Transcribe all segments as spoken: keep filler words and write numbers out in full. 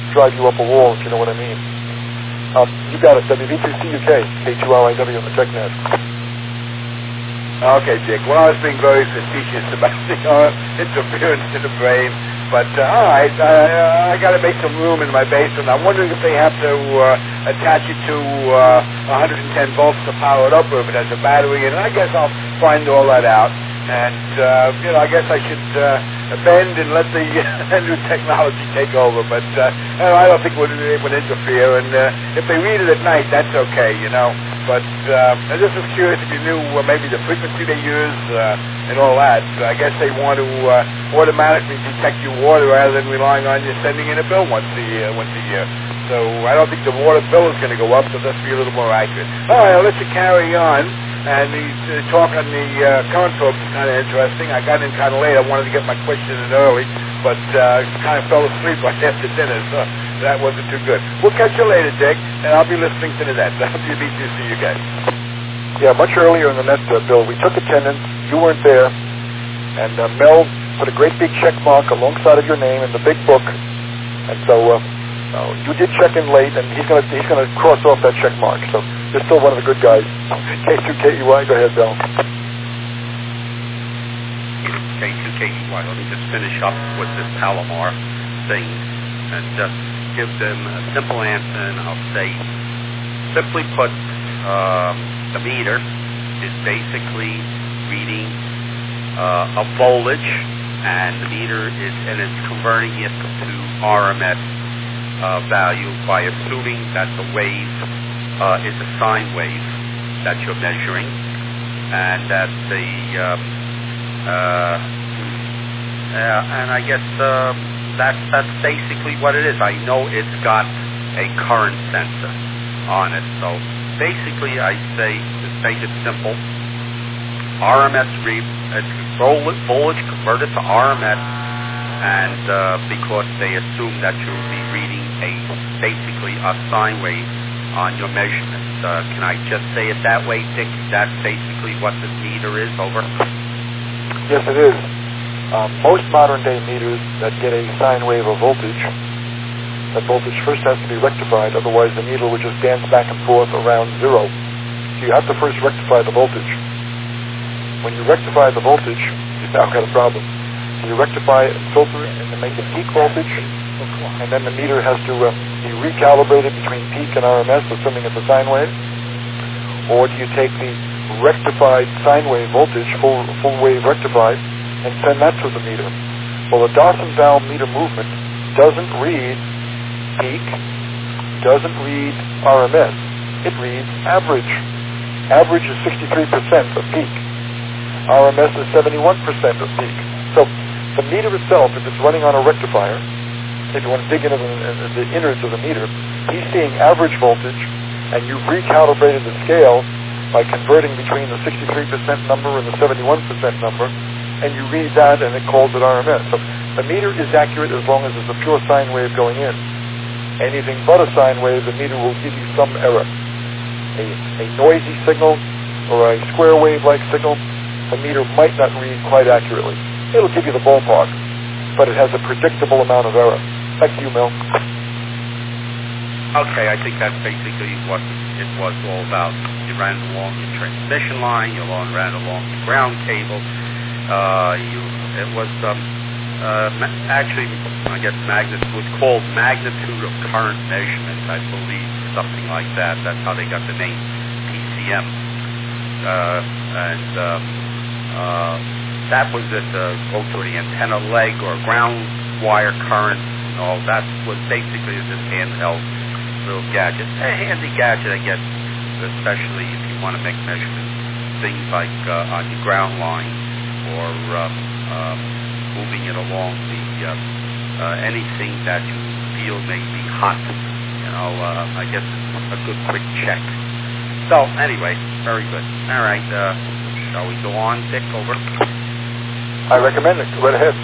drive you up a wall, if you know what I mean. Um, you got it, W V two C U K, K two R I W on the TechNet. Okay, Dick. Well, I was being very facetious about the uh, interference in the brain. But, uh, all right, uh, I got to make some room in my basement. I'm wondering if they have to uh, attach it to uh, one hundred ten volts to power it up, or if it has a battery in it. I guess I'll find all that out. And, uh, you know, I guess I should uh, bend and let the new technology take over. But uh, I don't think it would, it would interfere. And uh, if they read it at night, that's okay, you know. But uh, I just was curious if you knew uh, maybe the frequency they use uh, and all that. I guess they want to uh, automatically detect your water rather than relying on you sending in a bill once a year. Once a year. So I don't think the water bill is going to go up, so let's be a little more accurate. All right, I'll let you carry on. And the uh, talk on the uh, current folks is kind of interesting. I got in kind of late. I wanted to get my question in early, but uh, kind of fell asleep right after dinner, so that wasn't too good. We'll catch you later, Dick, and I'll be listening to the net. W B two C U K. Yeah, much earlier in the net, uh, Bill, we took attendance. You weren't there, and uh, Mel put a great big check mark alongside of your name in the big book, and so uh, uh, you did check in late, and he's going to he's going to cross off that check mark. So you're still one of the good guys. K two K E Y, go ahead, Bill. K two K E Y. Let me just finish up with this Palomar thing and just give them a simple answer, and I'll say, simply put, um, the meter is basically reading uh, a voltage, and the meter is, and it's converting it to R M S uh, value by assuming that the wave uh, is a sine wave that you're measuring, and that the um, uh, uh, and I guess um, that's that's basically what it is. I know it's got a current sensor on it, so basically I say, to make it simple, R M S read, it's voltage converted to R M S, and uh, because they assume that you'll be reading a basically a sine wave on your measurements. Uh, can I just say it that way, Dick? That's basically what this meter is, over? Yes, it is. Um, most modern-day meters that get a sine wave of voltage, that voltage first has to be rectified, otherwise the needle would just dance back and forth around zero. So you have to first rectify the voltage. When you rectify the voltage, you've now got a problem. So you rectify it and filter it and make it peak voltage, and then the meter has to uh, be recalibrated between peak and R M S, assuming it's a sine wave. Or do you take the rectified sine wave voltage, full, full wave rectified, and send that to the meter? Well, the Dawson-Dow meter movement doesn't read peak, doesn't read R M S. It reads average. Average is sixty-three percent of peak. R M S is seventy-one percent of peak. So the meter itself, if it's running on a rectifier, if you want to dig into the, the innards of the meter, he's seeing average voltage, and you've recalibrated the scale by converting between the sixty-three percent number and the seventy-one percent number, and you read that and it calls it R M S. So the meter is accurate as long as it's a pure sine wave going in. Anything but a sine wave, the meter will give you some error. A, a noisy signal or a square wave-like signal, the meter might not read quite accurately. It'll give you the ballpark, but it has a predictable amount of error. Back to you, Mel. Okay, I think that's basically what it was all about. You ran along the transmission line, you ran along the ground cable. Uh, you, it was um, uh, actually, I guess, magnitude was called magnitude of current measurement, I believe, something like that. That's how they got the name P C M. Uh, and um, uh, that was it. Uh, go to the antenna leg or ground wire current. You know, that was basically this handheld little gadget. A handy gadget, I guess, especially if you want to make measurements, things like uh, on your ground line or um, um, moving it along the uh, uh, anything that you feel may be hot. You know, uh, I guess it's a good quick check. So anyway, very good. All right, uh, shall we go on, Dick? Over. I recommend it. Go right ahead.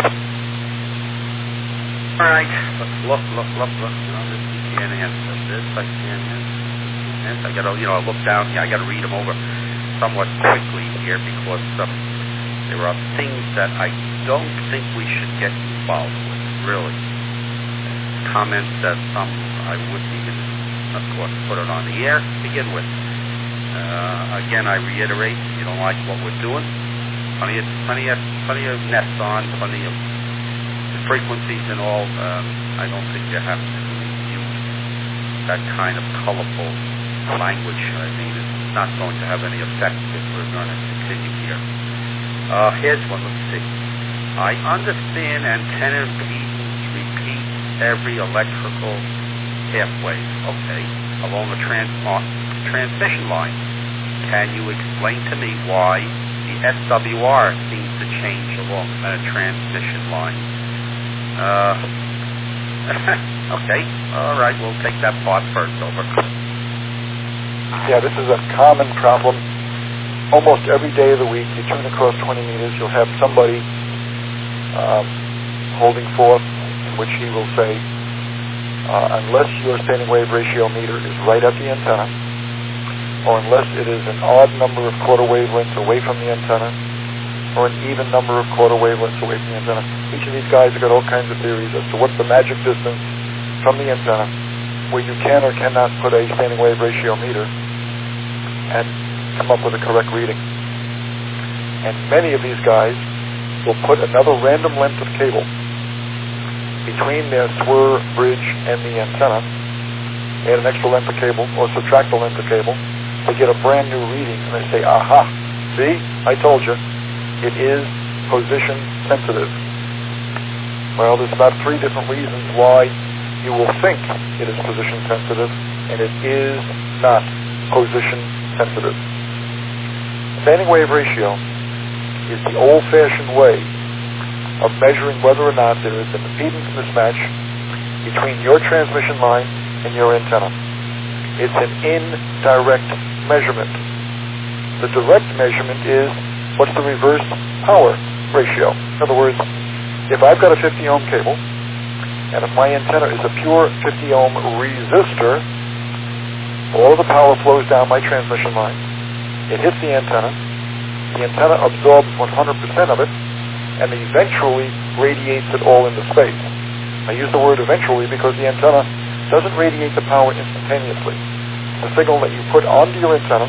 All right, let's look, look, look, look. You know, this you can't answer. This I can't answer. I got to, you know, look down here. I got to read them over somewhat quickly here because um, there are things that I don't think we should get involved with, really. comments that some I wouldn't even, of course, put it on the air to begin with. Uh, again, I reiterate, you don't like what we're doing. Plenty of, plenty of, plenty of nests on, plenty of frequencies and all. Um, I don't think you have to use that kind of colorful language. I mean, it's not going to have any effect if we're going to continue here. Uh, here's one. Let's see. I understand antenna impedance repeats every electrical half-wave. Okay. Along the trans transmission line. Can you explain to me why the S W R seems to change along a transmission line? Uh, okay. All right. We'll take that part first. Over. Yeah, this is a common problem. Almost every day of the week, you turn across twenty meters, you'll have somebody um, holding forth in which he will say, uh, unless your standing wave ratio meter is right at the antenna, or unless it is an odd number of quarter wavelengths away from the antenna, or an even number of quarter wavelengths away from the antenna. Each of these guys have got all kinds of theories as to what's the magic distance from the antenna where you can or cannot put a standing wave ratio meter and come up with a correct reading. And many of these guys will put another random length of cable between their S W R bridge and the antenna, add an extra length of cable, or subtract a length of cable. They get a brand new reading, and they say, aha, see, I told you, it is position sensitive. Well, there's about three different reasons why you will think it is position sensitive, and it is not position sensitive. Standing wave ratio is the old-fashioned way of measuring whether or not there is an impedance mismatch between your transmission line and your antenna. It's an indirect measurement. The direct measurement is what's the reverse power ratio. In other words, if I've got a fifty ohm cable, and if my antenna is a pure fifty ohm resistor, all of the power flows down my transmission line. It hits the antenna. The antenna absorbs one hundred percent of it, and eventually radiates it all into space. I use the word eventually because the antenna doesn't radiate the power instantaneously. The signal that you put onto your antenna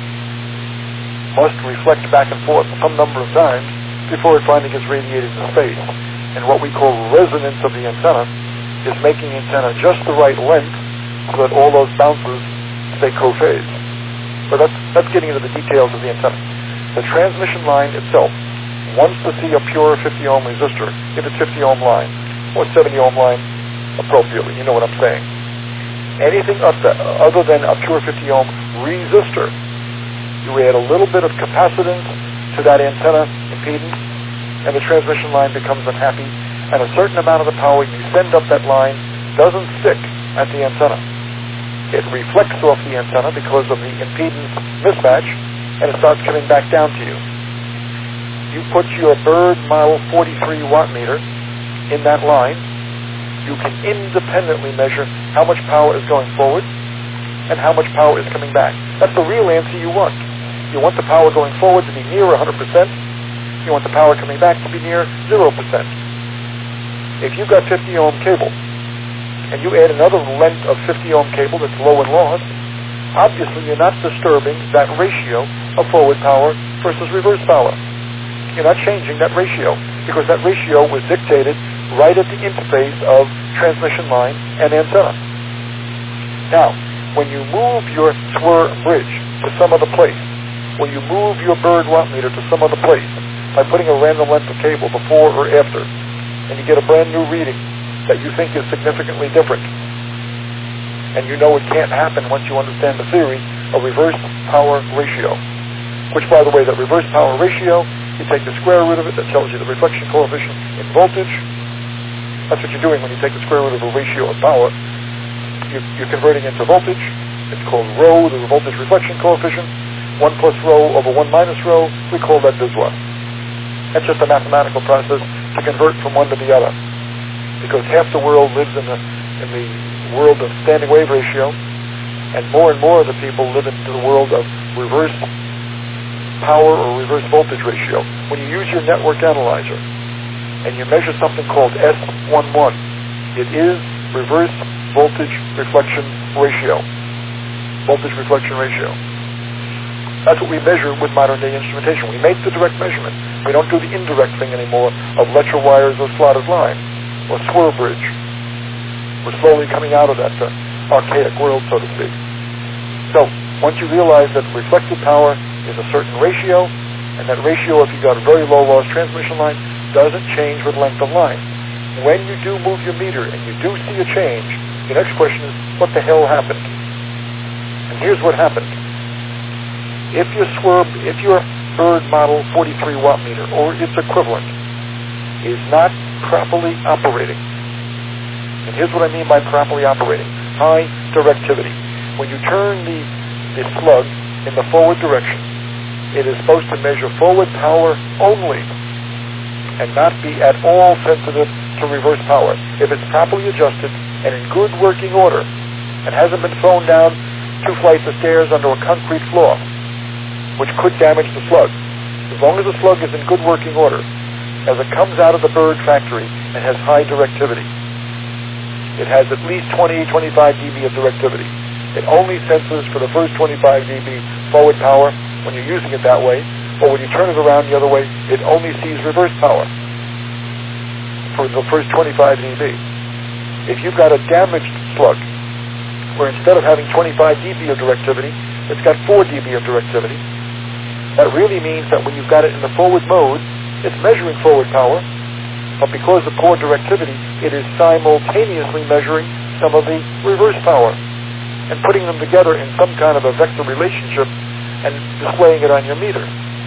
must reflect back and forth some number of times before it finally gets radiated into space. And what we call resonance of the antenna is making the antenna just the right length so that all those bounces stay co-phased. But that's, that's getting into the details of the antenna. The transmission line itself wants to see a pure fifty ohm resistor, if it's fifty ohm line, or seventy ohm line appropriately. You know what I'm saying. Anything other than a pure fifty ohm resistor, you add a little bit of capacitance to that antenna impedance, and the transmission line becomes unhappy, and a certain amount of the power you send up that line doesn't stick at the antenna. It reflects off the antenna because of the impedance mismatch, and it starts coming back down to you. You put your Bird Model forty-three watt meter in that line, you can independently measure how much power is going forward and how much power is coming back. That's the real answer you want. You want the power going forward to be near one hundred percent. You want the power coming back to be near zero percent. If you've got fifty ohm cable and you add another length of fifty ohm cable that's low in loss, obviously you're not disturbing that ratio of forward power versus reverse power. You're not changing that ratio because that ratio was dictated right at the interface of transmission line and antenna. Now, when you move your S W R bridge to some other place, when you move your Bird watt meter to some other place by putting a random length of cable before or after, and you get a brand new reading that you think is significantly different, and you know it can't happen once you understand the theory of reverse power ratio, which, by the way, that reverse power ratio, you take the square root of it, that tells you the reflection coefficient in voltage. That's what you're doing when you take the square root of a ratio of power. You, you're converting into voltage. It's called rho, the voltage reflection coefficient. one plus rho over one minus rho, we call that Bizwa. That's just a mathematical process to convert from one to the other. Because half the world lives in the, in the world of standing wave ratio, and more and more of the people live into the world of reverse power or reverse voltage ratio. When you use your network analyzer and you measure something called S eleven, it is reverse voltage reflection ratio. Voltage reflection ratio. That's what we measure with modern day instrumentation. We make the direct measurement. We don't do the indirect thing anymore of lecture wires or slotted line or swirl bridge. We're slowly coming out of that uh, archaic world, so to speak. So once you realize that reflected power is a certain ratio, and that ratio, if you got a very low loss transmission line, doesn't change with length of line. When you do move your meter and you do see a change, the next question is, what the hell happened? And here's what happened. If your swerve, if your Bird model forty-three watt meter or its equivalent is not properly operating, and here's what I mean by properly operating: high directivity. When you turn the, the slug in the forward direction, it is supposed to measure forward power only and not be at all sensitive to reverse power. If it's properly adjusted and in good working order and hasn't been thrown down two flights of stairs under a concrete floor, which could damage the slug. As long as the slug is in good working order, as it comes out of the Bird factory and has high directivity, it has at least twenty, twenty-five decibels of directivity. It only senses for the first twenty-five decibels forward power when you're using it that way, or when you turn it around the other way, it only sees reverse power for the first twenty-five decibels. If you've got a damaged slug, where instead of having twenty-five decibels of directivity, it's got four decibels of directivity, that really means that when you've got it in the forward mode, it's measuring forward power, but because of poor directivity, it is simultaneously measuring some of the reverse power and putting them together in some kind of a vector relationship and displaying it on your meter.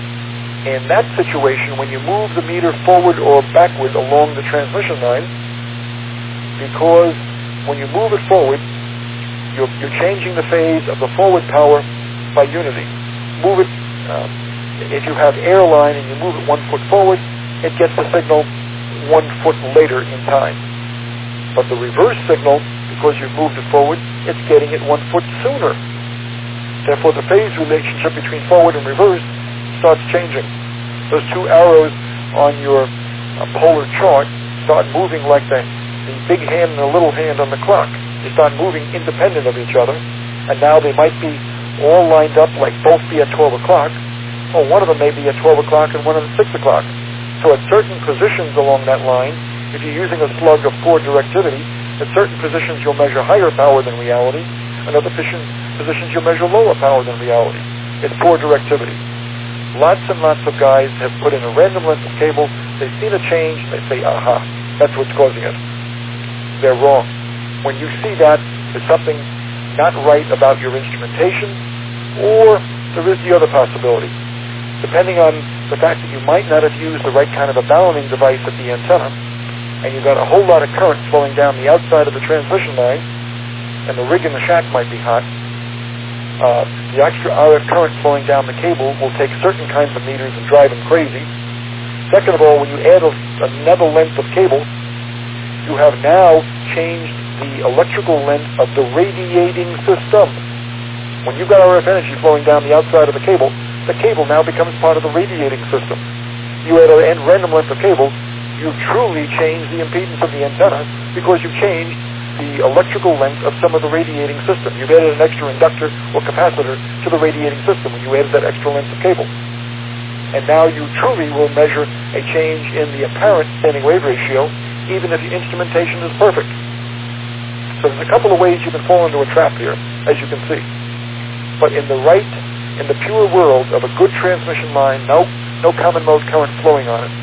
In that situation, when you move the meter forward or backward along the transmission line, because when you move it forward, you're, you're changing the phase of the forward power by unity. Move it, um, if you have air line and you move it one foot forward, it gets the signal one foot later in time. But the reverse signal, because you've moved it forward, it's getting it one foot sooner. Therefore, the phase relationship between forward and reverse starts changing. Those two arrows on your uh, polar chart start moving like the, the big hand and the little hand on the clock. They start moving independent of each other, and now they might be all lined up like both be at twelve o'clock, or one of them may be at twelve o'clock and one of them at six o'clock. So at certain positions along that line, if you're using a slug of poor directivity, at certain positions you'll measure higher power than reality, and other positions positions you'll measure lower power than reality. It's poor directivity. Lots and lots of guys have put in a random length of cable, they've seen a change, and they say, aha, that's what's causing it. They're wrong. When you see that, there's something not right about your instrumentation, or there is the other possibility. Depending on the fact that you might not have used the right kind of a balancing device at the antenna, and you've got a whole lot of current flowing down the outside of the transmission line, and the rig in the shack might be hot, uh, the extra R F current flowing down the cable will take certain kinds of meters and drive them crazy. Second of all, when you add a, another length of cable, you have now changed the electrical length of the radiating system. When you've got R F energy flowing down the outside of the cable, the cable now becomes part of the radiating system. You add a random length of cable, you've truly changed the impedance of the antenna because you've changed the electrical length of some of the radiating system. You've added an extra inductor or capacitor to the radiating system when you added that extra length of cable. And now you truly will measure a change in the apparent standing wave ratio, even if your instrumentation is perfect. So there's a couple of ways you can fall into a trap here, as you can see. But in the right, in the pure world of a good transmission line, no, no common mode current flowing on it,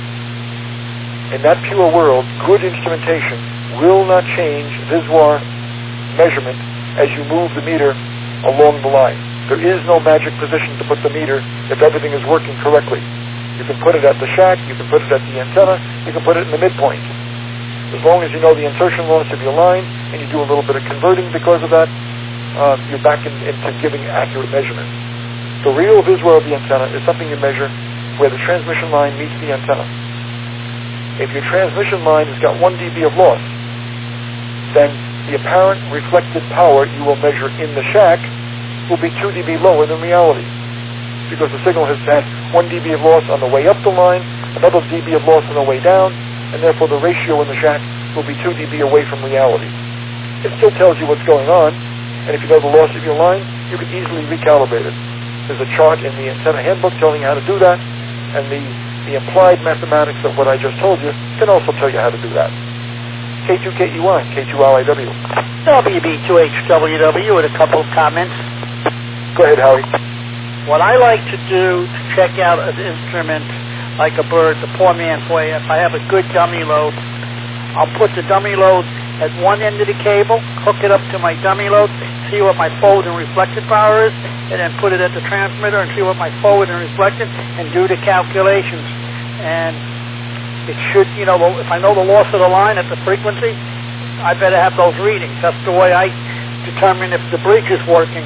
in that pure world, good instrumentation will not change visual measurement as you move the meter along the line. There is no magic position to put the meter if everything is working correctly. You can put it at the shack, you can put it at the antenna, you can put it in the midpoint. As long as you know the insertion loss of your line and you do a little bit of converting because of that, uh, you're back in, into giving accurate measurement. The real visual of the antenna is something you measure where the transmission line meets the antenna. If your transmission line has got one decibel of loss, then the apparent reflected power you will measure in the shack will be two decibels lower than reality, because the signal has had one decibel of loss on the way up the line, another decibel of loss on the way down, and therefore the ratio in the shack will be two decibels away from reality. it still tells you what's going on, and if you know the loss of your line, you can easily recalibrate it. There's a chart in the antenna handbook telling you how to do that, and the, the implied mathematics of what I just told you can also tell you how to do that. K two K E Y, K two R I W. W B two H W W with a couple of comments. Go ahead, Howie. What I like to do to check out an instrument like a bird, the poor man's way, if I have a good dummy load, I'll put the dummy load at one end of the cable, hook it up to my dummy load, see what my forward and reflected power is, and then put it at the transmitter and see what my forward and reflected, and do the calculations. And it should, you know, if I know the loss of the line at the frequency, I better have those readings. That's the way I determine if the bridge is working.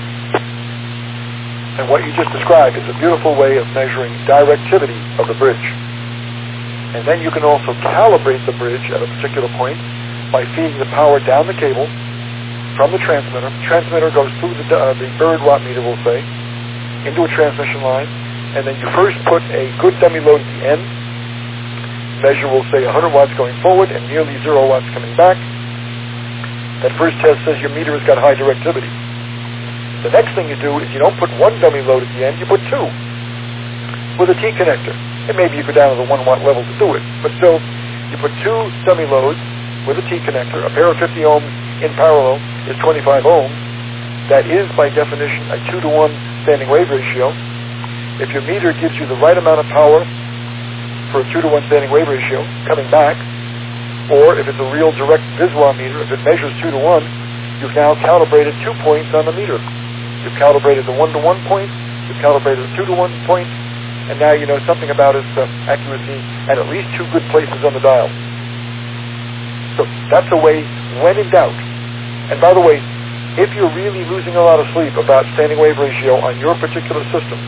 And what you just described is a beautiful way of measuring directivity of the bridge. And then you can also calibrate the bridge at a particular point by feeding the power down the cable from the transmitter. The transmitter goes through the, uh, the bird watt meter, we'll say, into a transmission line, and then you first put a good dummy load at the end. Measure, we'll say, one hundred watts going forward and nearly zero watts coming back. That first test says your meter has got high directivity. The next thing you do is you don't put one dummy load at the end, you put two with a T connector. And maybe you go down to the one watt level to do it, but still, you put two dummy loads with a T connector. A pair of fifty ohms in parallel is twenty-five ohms. That is, by definition, a two to one standing wave ratio. If your meter gives you the right amount of power for a two to one standing wave ratio coming back, or if it's a real direct Viswa meter, if it measures two to one, you've now calibrated two points on the meter. You've calibrated the one to one point, you've calibrated the two to one point, and now you know something about its uh, accuracy and at least two good places on the dial. So that's a way when in doubt. And by the way, if you're really losing a lot of sleep about standing wave ratio on your particular system,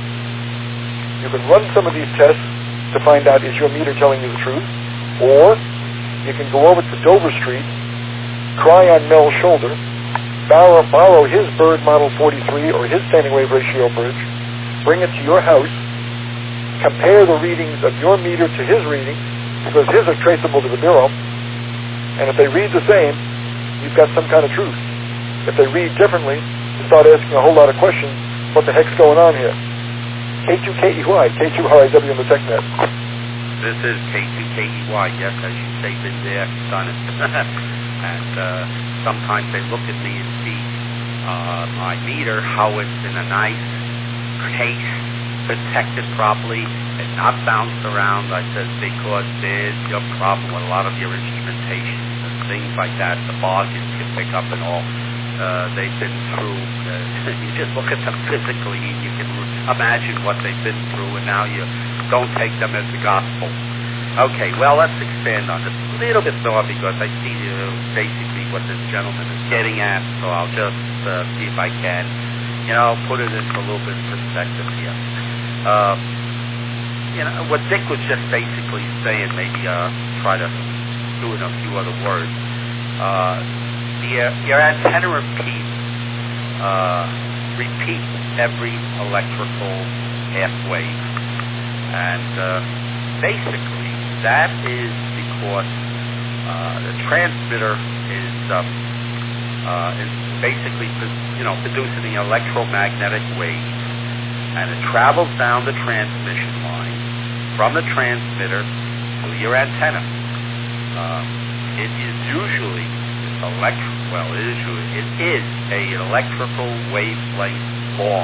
you can run some of these tests to find out is your meter telling you the truth, or you can go over to Dover Street, cry on Mel's shoulder, borrow, borrow his Bird Model forty-three or his standing wave ratio bridge, bring it to your house, compare the readings of your meter to his readings, because his are traceable to the bureau, and if they read the same, you've got some kind of truth. If they read differently, you start asking a whole lot of questions, what the heck's going on here? K two K E Y, K two R I W on the TechNet. This is K two K E Y, yes, as you say, been there, done it. And uh, sometimes they look at me and see uh, my meter, how it's in a nice case, protected properly, and not bounced around. I said, because there's your problem with a lot of your instrumentation and things like that, the bargains can pick up and all. Uh, they've been through, uh, you just look at them physically and you can imagine what they've been through, and now you don't take them as the gospel. Okay, well, let's expand on this a little bit more, because I see uh, basically what this gentleman is getting at, so I'll just uh, see if I can, you know, put it into a little bit of perspective here. Uh, you know, what Dick was just basically saying, maybe uh, try to do it in a few other words. Uh, the, uh, your antenna repeat, uh, repeat every electrical half wave. And uh, basically, that is because uh, the transmitter is um, uh, is basically, you know, producing the electromagnetic wave, and it travels down the transmission line from the transmitter to your antenna. Uh, it is usually electric. Well, it is usually it is a electrical wavelength long.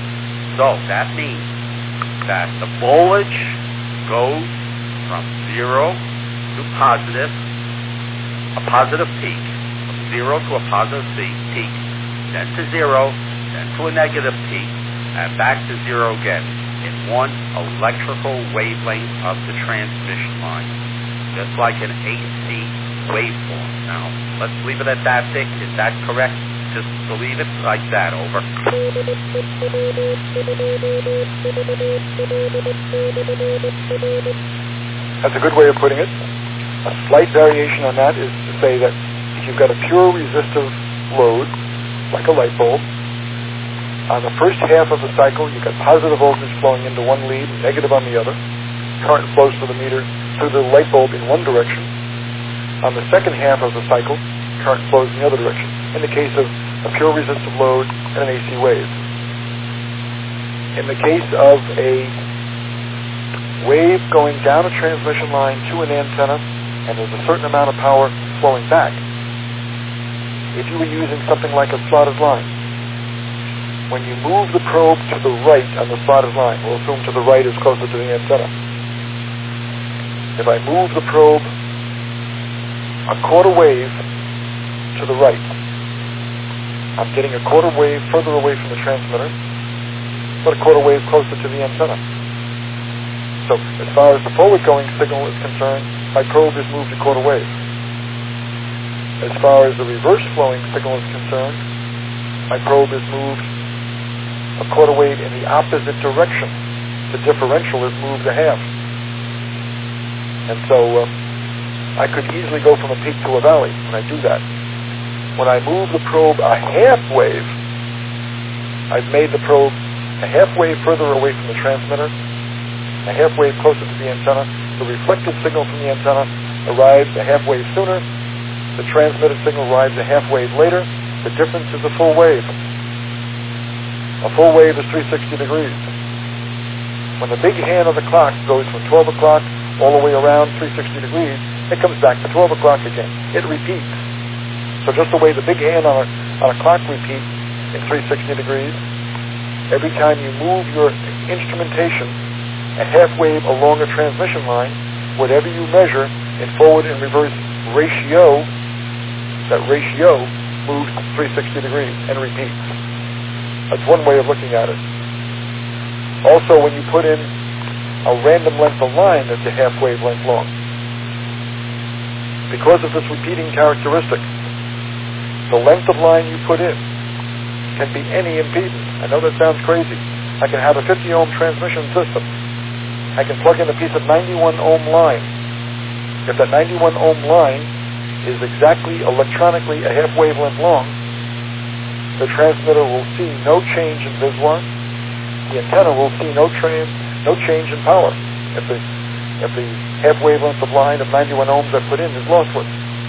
So that means that the voltage goes from zero to positive, a positive peak, from zero to a positive peak, then to zero, then to a negative peak, and back to zero again in one electrical wavelength of the transmission line, just like an A C waveform. Now, let's leave it at that, Dick. Is that correct? Just believe it like that. Over. That's a good way of putting it. A slight variation on that is to say that if you've got a pure resistive load, like a light bulb, on the first half of the cycle, you've got positive voltage flowing into one lead, negative on the other. Current flows through the meter, through the light bulb in one direction. On the second half of the cycle, current flows in the other direction, in the case of a pure resistive load and an A C wave. In the case of a wave going down a transmission line to an antenna, and there's a certain amount of power flowing back, if you were using something like a slotted line, when you move the probe to the right on the slotted line, we'll assume to the right is closer to the antenna. If I move the probe a quarter wave to the right, I'm getting a quarter wave further away from the transmitter, but a quarter wave closer to the antenna. So as far as the forward-going signal is concerned, my probe is moved a quarter wave. As far as the reverse-flowing signal is concerned, my probe is moved a quarter wave in the opposite direction. The differential is moved a half. And so uh, I could easily go from a peak to a valley when I do that. When I move the probe a half wave, I've made the probe a half wave further away from the transmitter, a half wave closer to the antenna. The reflected signal from the antenna arrives a half wave sooner. The transmitted signal arrives a half wave later. The difference is a full wave. A full wave is three hundred sixty degrees. When the big hand of the clock goes from twelve o'clock all the way around three hundred sixty degrees, it comes back to twelve o'clock again. It repeats. So just the way the big hand on a, on a clock repeats in three hundred sixty degrees, every time you move your instrumentation a half wave along a transmission line, whatever you measure in forward and reverse ratio, that ratio moves three hundred sixty degrees and repeats. That's one way of looking at it. Also, when you put in a random length of line that's a half wavelength long, because of this repeating characteristic, the length of line you put in can be any impedance. I know that sounds crazy. I can have a fifty ohm transmission system. I can plug in a piece of ninety-one ohm line. If that ninety-one ohm line is exactly electronically a half wavelength long, the transmitter will see no change in Viswar. The antenna will see no, tra- no change in power if the, if the half wavelength of line of ninety-one ohms I put in is lossless.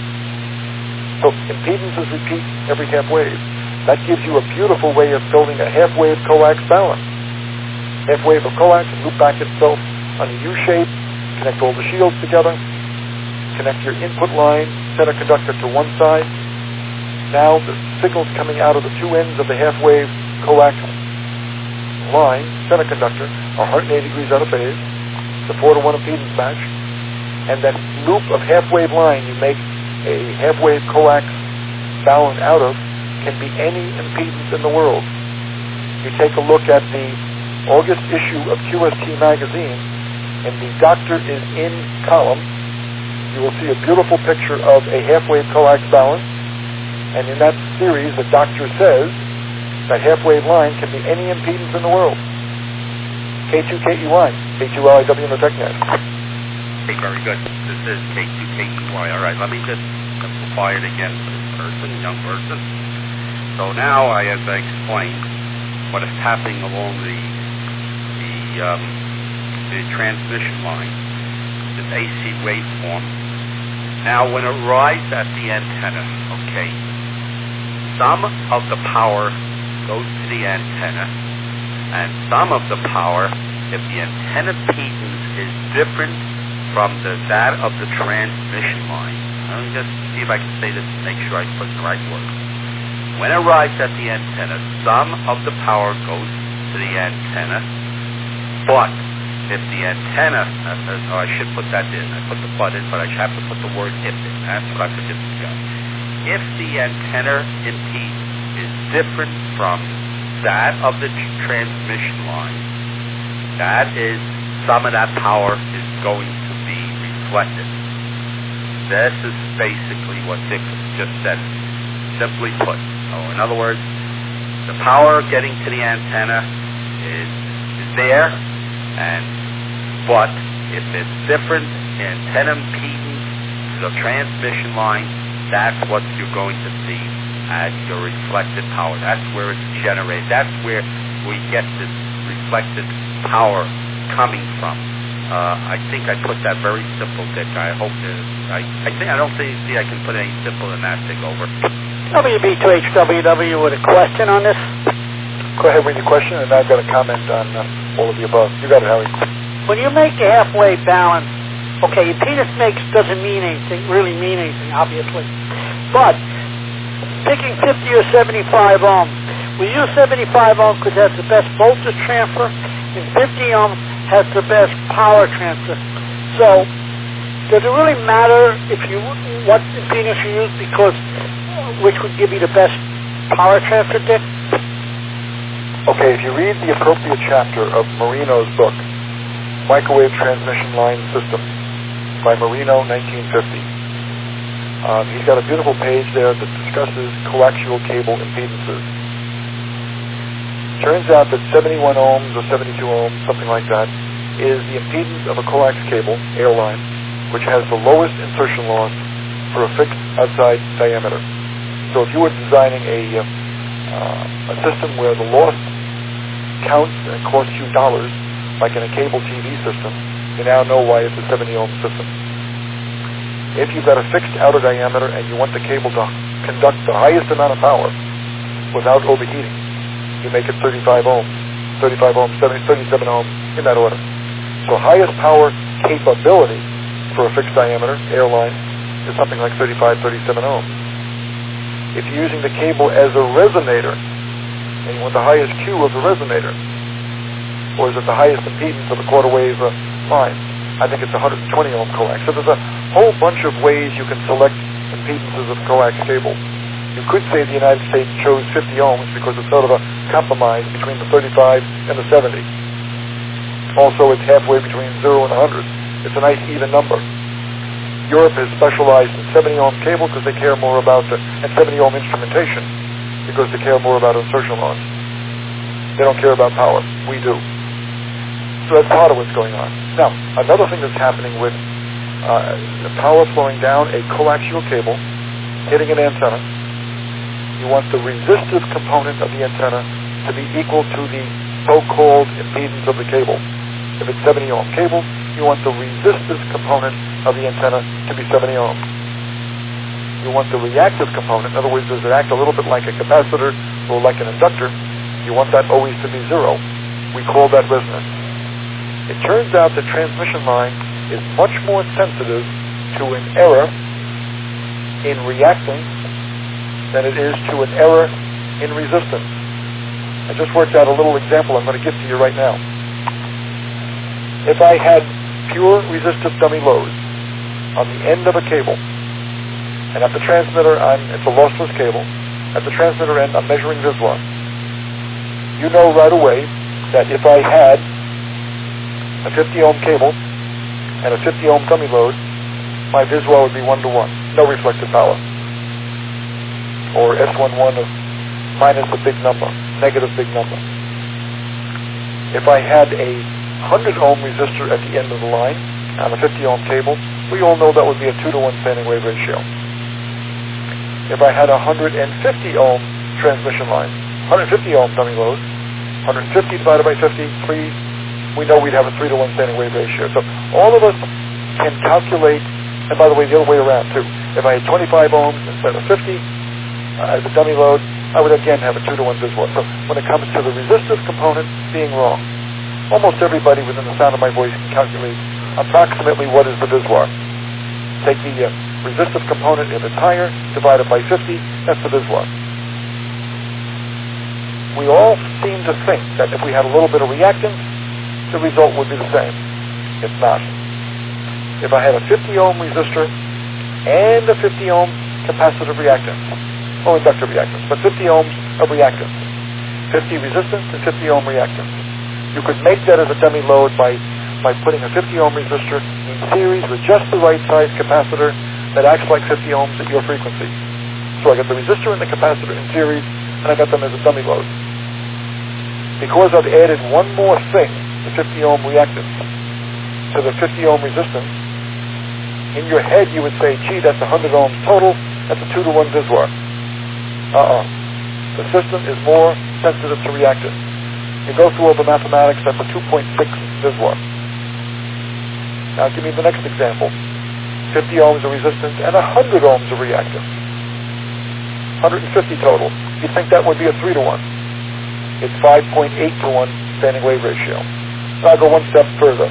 So impedances repeat every half wave. That gives you a beautiful way of building a half wave coax balance. Half wave of coax will loop back itself on a U-shape, connect all the shields together, connect your input line, center conductor to one side. Now the signals coming out of the two ends of the half wave coax line, center conductor, are one hundred eighty degrees out of phase. It's a four to one impedance match. And that loop of half wave line you make a half wave coax balance out of can be any impedance in the world. You take a look at the August issue of Q S T magazine, and the Doctor is in column. You will see a beautiful picture of a half wave coax balance. And in that series, the Doctor says that half wave line can be any impedance in the world. K two K E Y, K two L I W in the TechNet. Okay, very good. This is K two K E Y. All right, let me just simplify it again for this person, young person. So now, I, as I explained, what is happening along the the, um, the transmission line, this A C waveform. Now, when it arrives at the antenna, okay, some of the power goes to the antenna, and some of the power, if the antenna impedance is different from the, that of the transmission line. Let me just see if I can say this to make sure I put the right word. When it arrives at the antenna, some of the power goes to the antenna, but if the antenna, uh, oh, I should put that in, I put the but in, but I have to put the word if in. That's what I put in the gun. If the antenna impedance is different from that of the t- transmission line, that is, some of that power is going to be reflected. This is basically what Dick just said, simply put. So in other words, the power getting to the antenna is, is there, and but if it's different antenna impedance to the transmission line, that's what you're going to see as your reflected power. That's where it's generated. That's where we get this reflected power coming from. Uh, I think I put that very simple, Dick. I hope that I, I think I don't think, see I can put any simpler than that, Dick. Over. W B two H W W with a question on this. Go ahead with your question, and I've got a comment on uh, all of the above. You got it, Howie. When you make a halfway balance, okay, impedance makes doesn't mean anything, really mean anything, obviously. But picking fifty or seventy-five ohms, we use seventy-five ohms because it has the best voltage transfer, and fifty ohms has the best power transfer. So, does it really matter if you what impedance you use, because which would give you the best power transfer, Dick? Okay, if you read the appropriate chapter of Marino's book, Microwave Transmission Line System, by Marino, nineteen fifty. Um, he's got a beautiful page there that discusses coaxial cable impedances. Turns out that seventy-one ohms or seventy-two ohms, something like that, is the impedance of a coax cable, airline, which has the lowest insertion loss for a fixed outside diameter. So if you were designing a, uh, a system where the loss counts and costs you dollars, like in a cable T V system, you now know why it's a seventy ohm system. If you've got a fixed outer diameter and you want the cable to conduct the highest amount of power without overheating, you make it thirty-five ohms, thirty-five ohms, thirty-seven ohms, in that order. So highest power capability for a fixed diameter airline is something like thirty-five, thirty-seven ohms. If you're using the cable as a resonator, and you want the highest Q of the resonator, or is it the highest impedance of a quarter wave uh, line, I think it's one hundred twenty ohm coax. So there's a whole bunch of ways you can select impedances of coax cable. You could say the United States chose fifty ohms because it's sort of a compromise between the thirty-five and the seventy. Also, it's halfway between zero and one hundred. It's a nice even number. Europe has specialized in seventy ohm cable because they care more about the, and seventy ohm instrumentation because they care more about insertion loss. They don't care about power. We do. So that's part of what's going on. Now, another thing that's happening with uh, the power flowing down a coaxial cable, hitting an antenna, you want the resistive component of the antenna to be equal to the so-called impedance of the cable. If it's seventy ohm cable, you want the resistive component of the antenna to be seventy ohms. You want the reactive component, in other words, does it act a little bit like a capacitor or like an inductor? You want that always to be zero. We call that resonance. It turns out the transmission line is much more sensitive to an error in reacting than it is to an error in resistance. I just worked out a little example I'm going to give to you right now. If I had pure resistive dummy loads on the end of a cable, and at the transmitter, I'm, it's a lossless cable, at the transmitter end, I'm measuring Viswa. You know right away that if I had a fifty ohm cable and a fifty ohm dummy load, my Viswa would be one to one, no reflected power. Or S eleven of minus a big number, negative big number. If I had a one hundred ohm resistor at the end of the line on a fifty ohm cable, we all know that would be a two to one standing wave ratio. If I had a one hundred fifty ohm transmission line, one hundred fifty ohm dummy load, one hundred fifty divided by fifty, three, we know we'd have a three to one standing wave ratio. So all of us can calculate, and by the way, the other way around too. If I had twenty-five ohms instead of fifty uh, as a dummy load, I would again have a two to one Viswa. So when it comes to the resistive component being wrong, almost everybody within the sound of my voice can calculate approximately what is the Viswa. Take the uh, resistive component, if it's higher, divided by fifty, that's the Viswa. We all seem to think that if we had a little bit of reactance, the result would be the same. It's not. If I had a fifty ohm resistor and a fifty ohm capacitive reactance, or inductive reactance, but fifty ohms of reactance, fifty resistance and fifty ohm reactance, you could make that as a dummy load by, by putting a fifty ohm resistor in series with just the right size capacitor that acts like fifty ohms at your frequency. So I got the resistor and the capacitor in series, and I got them as a dummy load. Because I've added one more thing, the fifty ohm reactance, to the fifty ohm resistance, in your head you would say, gee, that's one hundred ohms total, that's a two to one Viswa. Uh-uh. The system is more sensitive to reactance. You go through all the mathematics, that's a two point six Viswa. Now give me the next example. fifty ohms of resistance and one hundred ohms of reactance. one hundred fifty total. You'd think that would be a three to one. It's five point eight to one standing wave ratio. I'll go one step further.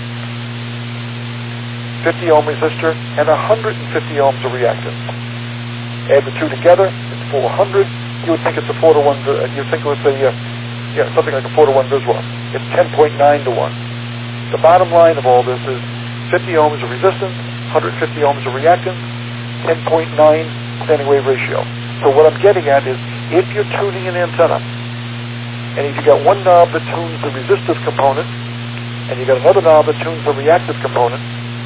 fifty ohm resistor and one hundred fifty ohms of reactance. Add the two together, it's four hundred. You would think it's a four to one, you'd think it was a, uh, yeah, something like a four to one visual. It's ten point nine to one. The bottom line of all this is fifty ohms of resistance, one hundred fifty ohms of reactance, ten point nine standing wave ratio. So what I'm getting at is, if you're tuning an antenna, and if you got one knob that tunes the resistive component, and you got another knob that tunes the reactive component,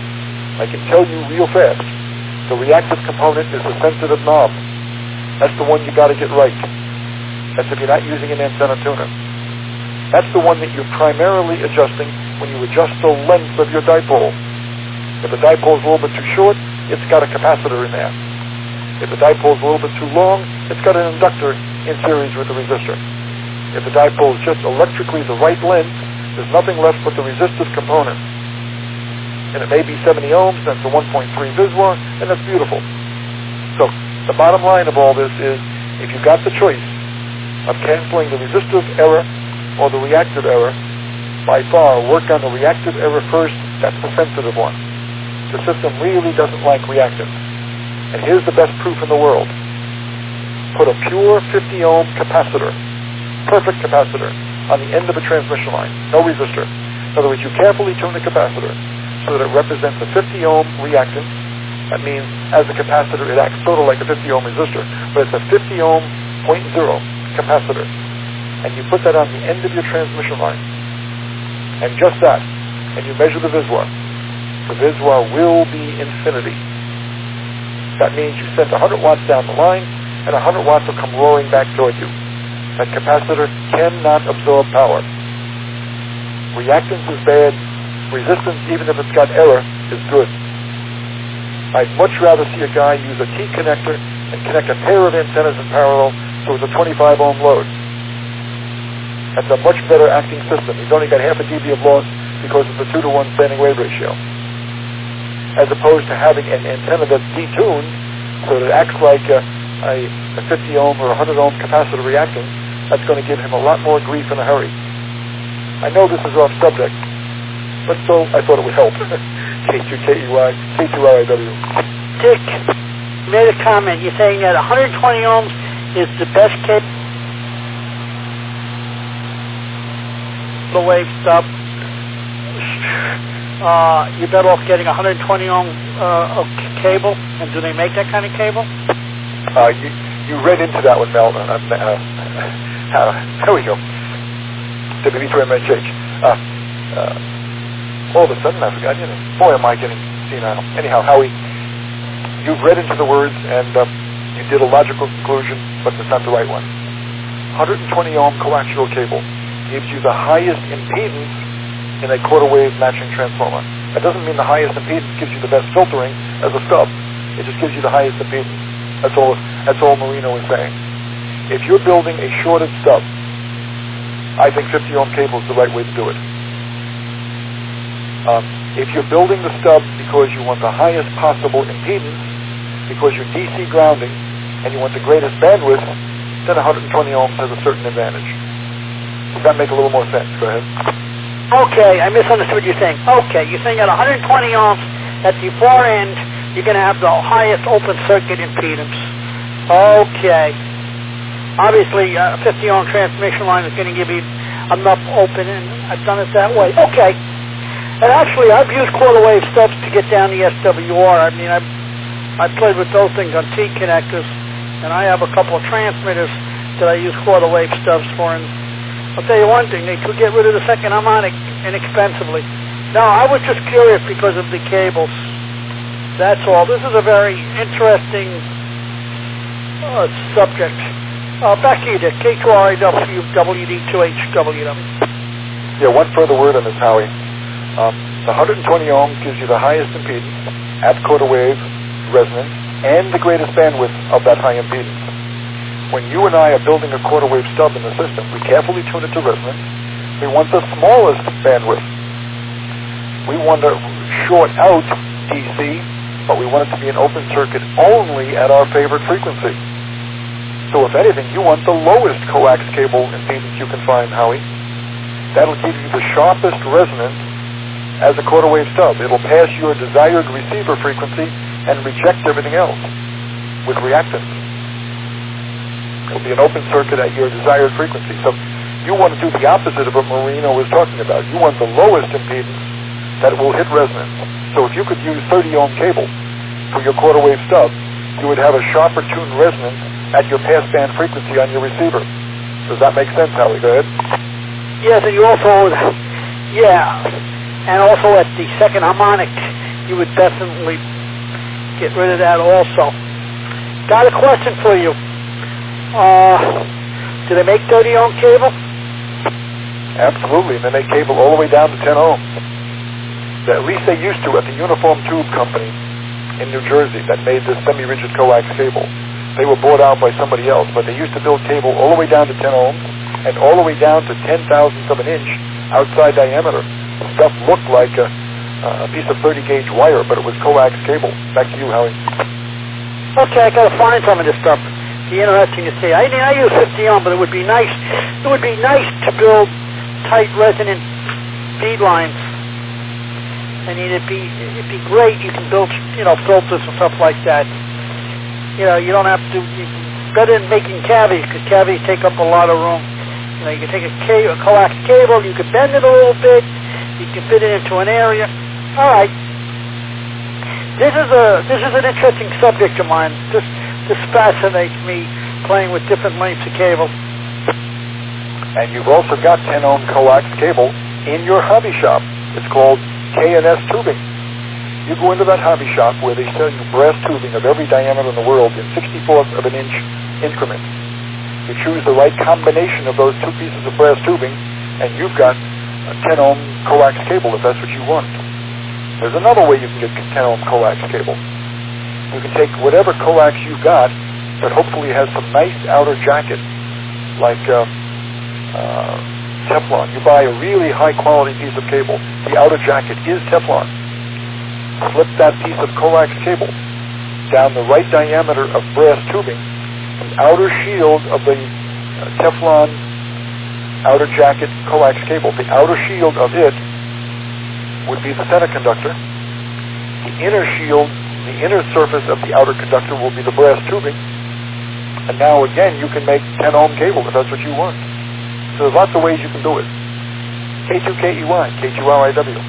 I can tell you real fast, the reactive component is the sensitive knob. That's the one you got to get right. That's if you're not using an antenna tuner. That's the one that you're primarily adjusting when you adjust the length of your dipole. If the dipole is a little bit too short, it's got a capacitor in there. If the dipole is a little bit too long, it's got an inductor in series with the resistor. If the dipole is just electrically the right length, there's nothing left but the resistive component. And it may be seventy ohms, that's a one point three Viswar, and that's beautiful. So the bottom line of all this is, if you've got the choice of canceling the resistive error or the reactive error, by far work on the reactive error first. That's the sensitive one. The system really doesn't like reactance. And here's the best proof in the world. Put a pure fifty ohm capacitor, perfect capacitor, on the end of a transmission line, no resistor. In other words, you carefully tune the capacitor so that it represents a fifty ohm reactance. That means, as a capacitor, it acts sort of like a fifty ohm resistor, but it's a fifty ohm point zero capacitor. And you put that on the end of your transmission line. And just that. And you measure the Viswar. The Viswar will be infinity. That means you send one hundred watts down the line, and one hundred watts will come roaring back toward you. That capacitor cannot absorb power. Reactance is bad. Resistance, even if it's got error, is good. I'd much rather see a guy use a T-connector and connect a pair of antennas in parallel so it's a twenty-five ohm load. That's a much better acting system. He's only got half a dB of loss because of the two to one standing wave ratio. As opposed to having an antenna that's detuned so that it acts like a, a, a fifty ohm or one hundred ohm capacitor reactance, that's going to give him a lot more grief in a hurry. I know this is off subject, but so I thought it would help. K two K E Y, K two R I W. Dick, you made a comment. You're saying that one hundred twenty ohms is the best cable the wave stub. Uh, you're better off getting one hundred twenty ohm uh, of cable. And do they make that kind of cable? Uh, you, you read into that one, Mel. Uh, uh, uh, there we go. W B two M H H. Uh, uh, all of a sudden, I forgot your name. Boy, am I getting senile. Anyhow, Howie, you've read into the words, and uh, you did a logical conclusion, but it's not the right one. one hundred twenty ohm coaxial cable gives you the highest impedance in a quarter wave matching transformer. That doesn't mean the highest impedance gives you the best filtering as a stub. It just gives you the highest impedance. That's all, that's all Marino is saying. If you're building a shorted stub, I think fifty ohm cable is the right way to do it. Um, if you're building the stub because you want the highest possible impedance, because you're D C grounding, and you want the greatest bandwidth, then one hundred twenty ohms has a certain advantage. Does that make a little more sense? Go ahead. Okay, I misunderstood what you're saying. Okay, you're saying at one hundred twenty ohms, at the far end, you're going to have the highest open circuit impedance. Okay. Obviously, a uh, fifty ohm transmission line is going to give you enough open, and I've done it that way. Okay. And actually, I've used quarter wave stubs to get down the S W R. I mean, I've, I've played with those things on T-connectors, and I have a couple of transmitters that I use quarter wave stubs for, and I'll tell you one thing, they could get rid of the second harmonic inexpensively. No, I was just curious because of the cables. That's all. This is a very interesting uh, subject. Uh, back to you, Dick. K two R I W, W D two H W W. Yeah, one further word on this, Howie. Um, the one hundred twenty ohms gives you the highest impedance at quarter wave resonance and the greatest bandwidth of that high impedance. When you and I are building a quarter wave stub in the system, we carefully tune it to resonance. We want the smallest bandwidth. We want to short out D C, but we want it to be an open circuit only at our favorite frequency. So if anything, you want the lowest coax cable impedance you can find, Howie. That'll give you the sharpest resonance as a quarter wave stub. It'll pass your desired receiver frequency and reject everything else with reactance. It'll be an open circuit at your desired frequency. So you want to do the opposite of what Marino was talking about. You want the lowest impedance that will hit resonance. So if you could use thirty ohm cable for your quarter wave stub, you would have a sharper tuned resonance at your passband frequency on your receiver. Does that make sense, Howie? Go ahead. Yes, and you also, yeah, and also at the second harmonic, you would definitely get rid of that also. Got a question for you. Uh, do they make thirty ohm cable? Absolutely, and they make cable all the way down to ten ohms. At least they used to at the Uniform Tube Company in New Jersey that made this semi-rigid coax cable. They were bought out by somebody else, but they used to build cable all the way down to ten ohms and all the way down to ten thousandths of an inch outside diameter. The stuff looked like a, a piece of thirty gauge wire, but it was coax cable. Back to you, Howie. Okay, I gotta find some of this stuff. It'd be interesting to see. I mean, I use fifty ohm, but it would be nice. It would be nice to build tight resonant feed lines. I mean, it'd be it'd be great. You can build, you know, filters and stuff like that. You know, you don't have to. You can, better than making cavities, because cavities take up a lot of room. You know, you can take a, cable, a coax cable. You can bend it a little bit. You can fit it into an area. All right. This is a this is an interesting subject of mine. This this fascinates me, playing with different lengths of cable. And you've also got ten ohm coax cable in your hobby shop. It's called K and S tubing. You go into that hobby shop where they sell you brass tubing of every diameter in the world in sixty-fourths of an inch increments. You choose the right combination of those two pieces of brass tubing, and you've got a ten ohm coax cable if that's what you want. There's another way you can get ten ohm coax cable. You can take whatever coax you've got that hopefully has some nice outer jacket, like uh, uh, Teflon. You buy a really high quality piece of cable. The outer jacket is Teflon. Slip that piece of coax cable down the right diameter of brass tubing. The outer shield of the uh, Teflon outer jacket coax cable, the outer shield of it would be the center conductor. The inner shield, the inner surface of the outer conductor will be the brass tubing. And now again, you can make ten ohm cable if that's what you want. So there's lots of ways you can do it. K two K E Y, K two R I W.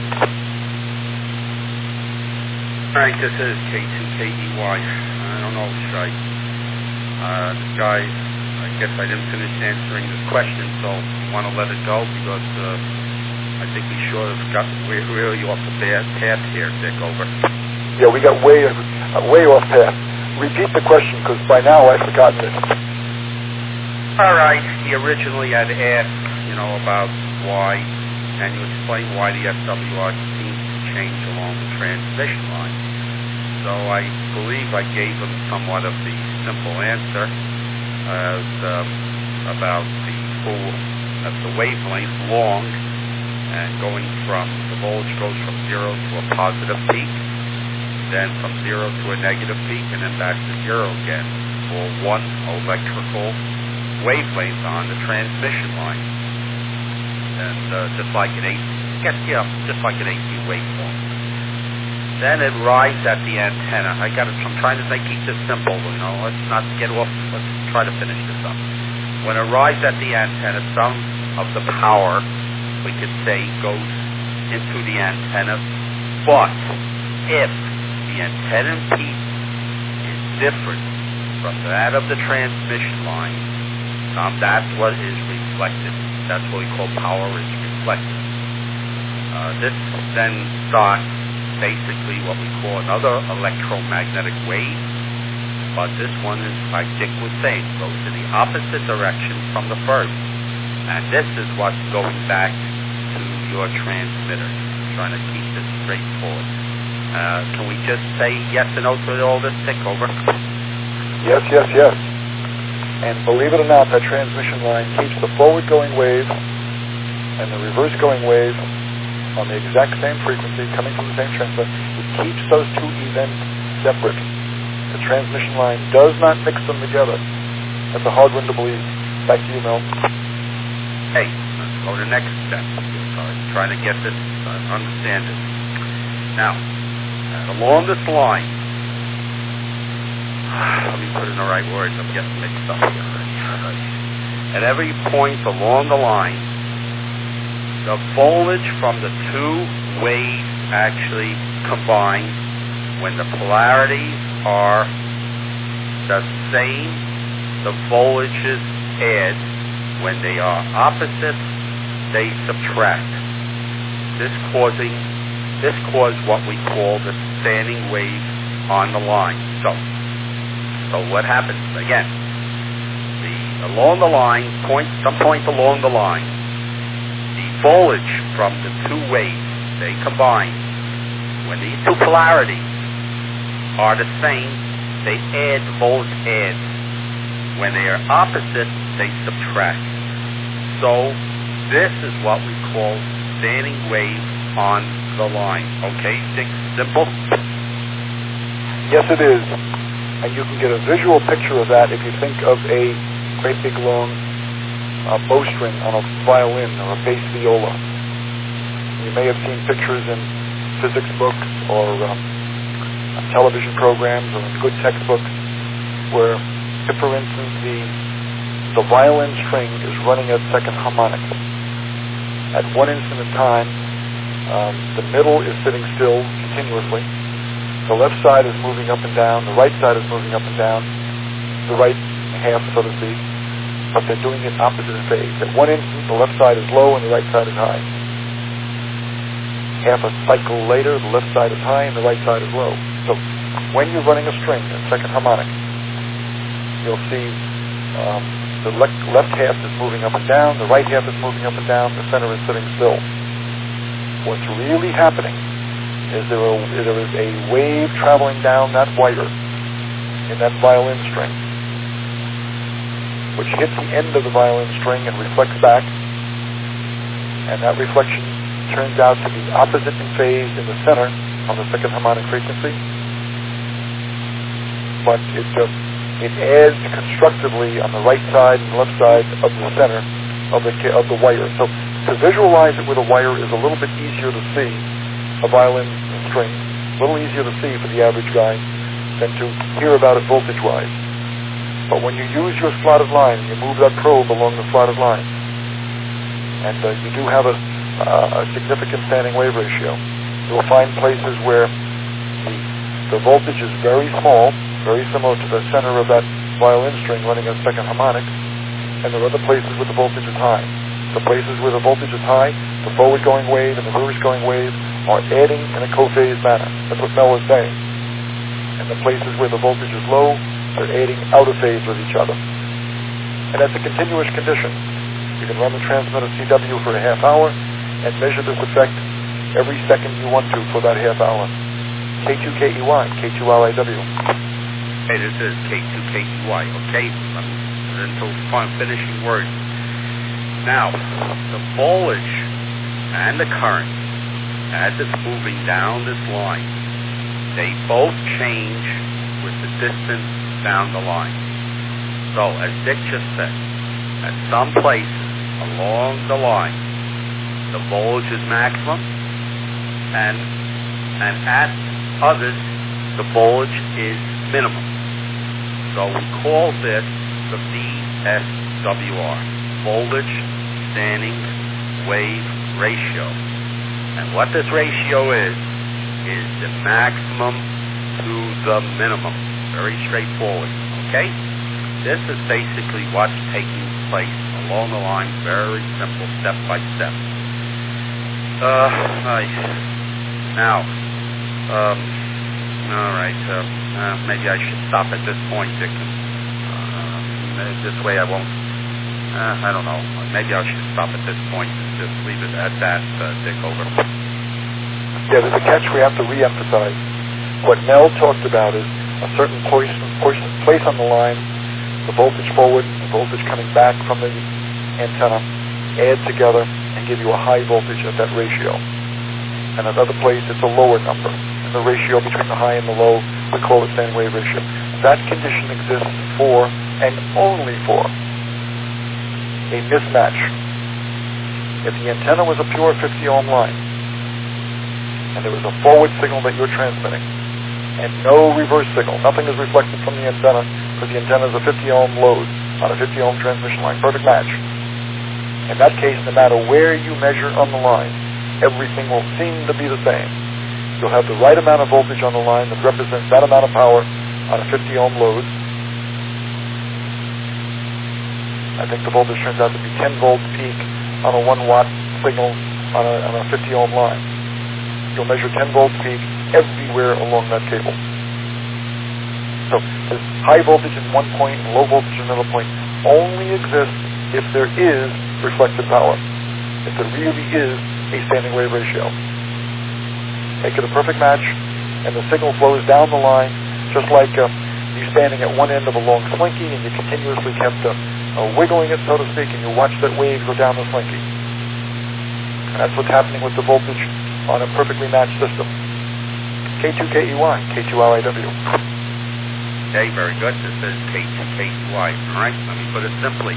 All right, this is K two K E Y. I don't know, should I... Uh, this guy, I guess I didn't finish answering this question, so I want to let it go because uh, I think we sure have got way, really off the bad path here, Dick. Over. Yeah, we got way, uh, way off path. Repeat the question because by now I've forgotten it. All right. He originally had asked, you know, about why, and you explain why the S W R seems to change along the transmission line. So I believe I gave him somewhat of the simple answer as um, about the full, as the wavelength long, and going from, the voltage goes from zero to a positive peak, then from zero to a negative peak, and then back to zero again for one electrical wavelength on the transmission line. And uh, just like an A C, get, yeah, just like an A C waveform. Then it rides at the antenna. I got it. I'm trying to say, keep this simple. You know, let's not get off. Let's try to finish this up. When it rides at the antenna, some of the power, we could say, goes into the antenna. But if the antenna piece is different from that of the transmission line, um, that's what is reflected. That's what we call power is reflected. Uh, this then starts basically what we call another electromagnetic wave, but this one is, like Dick was saying, goes in the opposite direction from the first. And this is what's going back to your transmitter. I'm trying to keep this straightforward. Uh, can we just say yes and no to all this, Dick? Over. Yes, yes, yes. And believe it or not, that transmission line keeps the forward-going wave and the reverse-going wave on the exact same frequency, coming from the same transmitter. It keeps those two events separate. The transmission line does not mix them together. That's a hard one to believe. Back to you, Mel. Hey, let's go to the next step. I'm trying to get this, uh, understand it. Now, uh, along this line, let me put in the right words. I'm getting mixed up here. At every point along the line, the voltage from the two waves actually combine when the polarities are the same. The voltages add. When they are opposite, they subtract. This causing, this causes what we call the standing wave on the line. So, so what happens again? The along the line, point some point along the line, the voltage from the two waves they combine. When these two polarities are the same, they add. The voltage adds. When they are opposite, they subtract. So this is what we call standing wave on the line. Okay, Dick? Simple? Yes, it is. And you can get a visual picture of that if you think of a great big long uh, bowstring on a violin or a bass viola. You may have seen pictures in physics books or um, television programs or in good textbooks where, if, for instance, the the violin string is running at second harmonics. At one instant in time, um, the middle is sitting still continuously. The left side is moving up and down. The right side is moving up and down. The right half, so to speak. But they're doing it opposite in phase. At one instant, the left side is low and the right side is high. Half a cycle later, the left side is high and the right side is low. So when you're running a string at second harmonic, you'll see um, the le- left half is moving up and down, the right half is moving up and down, the center is sitting still. What's really happening is there, a, there is a wave traveling down that wire in that violin string, which hits the end of the violin string and reflects back, and that reflection turns out to be opposite in phase in the center on the second harmonic frequency, but it just it adds constructively on the right side and the left side of the center of the of the wire. So to visualize it with a wire is a little bit easier to see, a violin string, a little easier to see for the average guy than to hear about it voltage-wise. But when you use your slotted line, you move that probe along the slotted line, and uh, you do have a, uh, a significant standing wave ratio. You will find places where the, the voltage is very small, very similar to the center of that violin string running a second harmonic, and there are other places where the voltage is high. The places where the voltage is high, the forward-going wave and the reverse-going wave are adding in a co-phase manner. That's what Mel is saying. And the places where the voltage is low, they're adding out of phase with each other. And that's a continuous condition. You can run the transmitter C W for a half hour and measure this effect every second you want to for that half hour. K two K E Y, K two R I W. Hey, this is K two K E Y, okay? Until finishing words. Now, the voltage and the current, as it's moving down this line, they both change with the distance down the line. So, as Dick just said, at some places along the line, the voltage is maximum, and and at others, the voltage is minimum. So we call this the V S W R, voltage standing wave ratio. And what this ratio is, is the maximum to the minimum. Very straightforward, okay? This is basically what's taking place along the line, very simple, step by step. Uh, right. Now, um, all right, uh, uh, maybe I should stop at this point, Dick. Uh, this way I won't, uh, I don't know. Maybe I should stop at this point and just leave it at that, uh, Dick, over. Yeah, there's a catch we have to re-emphasize. What Mel talked about is a certain place, place on the line, the voltage forward, the voltage coming back from the antenna, add together and give you a high voltage at that ratio. and at other place it's a lower number. And the ratio between the high and the low, we call it standing wave ratio. That condition exists for, and only for, a mismatch. If the antenna was a pure fifty ohm line, and there was a forward signal that you're transmitting, and no reverse signal, nothing is reflected from the antenna, because the antenna is a fifty ohm load on a fifty ohm transmission line, perfect match. In that case, no matter where you measure on the line, everything will seem to be the same. You'll have the right amount of voltage on the line that represents that amount of power on a fifty ohm load. I think the voltage turns out to be ten volts peak on a one watt signal on a, on a fifty ohm line. You'll measure ten volts peak everywhere along that cable. So there's high voltage in one point and low voltage in another point only exists if there is reflected power, if there really is a standing wave ratio. Make it a perfect match, and the signal flows down the line, just like uh, you standing at one end of a long slinky, and you continuously kept uh, uh, wiggling it, so to speak, and you watch that wave go down the slinky. And that's what's happening with the voltage on a perfectly matched system. K two K E Y, K two R I W. Okay, very good. This is K two K E Y. All right, let me put it simply.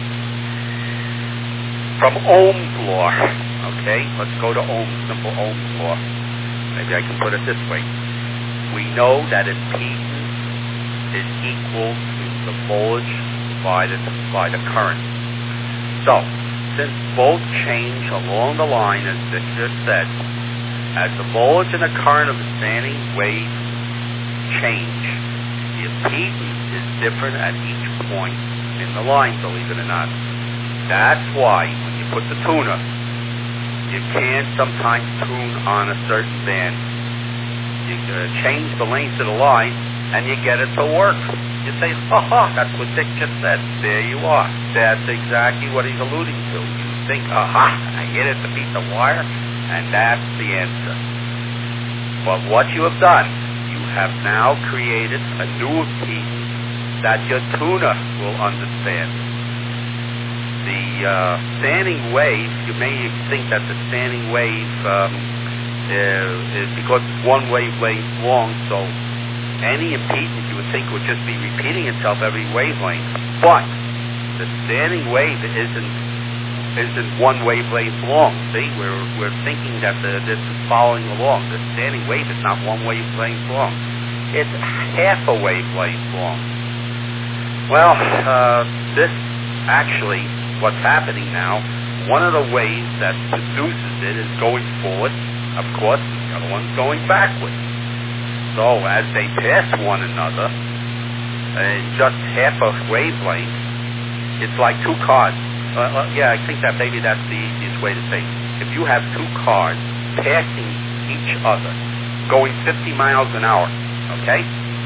From Ohm's law, okay, let's go to Ohm's, simple Ohm's law. Maybe I can put it this way. We know that impedance is equal to the voltage divided by the current. So, since both change along the line, as Dick just said, as the voltage and the current of the standing wave change, the impedance is different at each point in the line, believe it or not. That's why when you put the tuner, you can sometimes tune on a certain band. You uh, change the length of the line, and you get it to work. You say, ha ha, that's what Dick just said. There you are. That's exactly what he's alluding to. You think, aha, I hit it to beat the wire, and that's the answer. But what you have done, you have now created a new impedance that your tuner will understand. The uh, standing wave, you may think that the standing wave um, is, is because it's one wavelength long, so any impedance you would think would just be repeating itself every wavelength. But the standing wave isn't isn't one wavelength long. See, we're we're thinking that the, this is following along. The standing wave is not one wavelength long. It's half a wavelength long. Well, uh, this actually. What's happening now, one of the waves that produces it is going forward, of course, the other one's going backward. So as they pass one another, in just half a wavelength, it's like two cars. Uh, yeah, I think that maybe that's the easiest way to say it. If you have two cars passing each other, going fifty miles an hour, okay,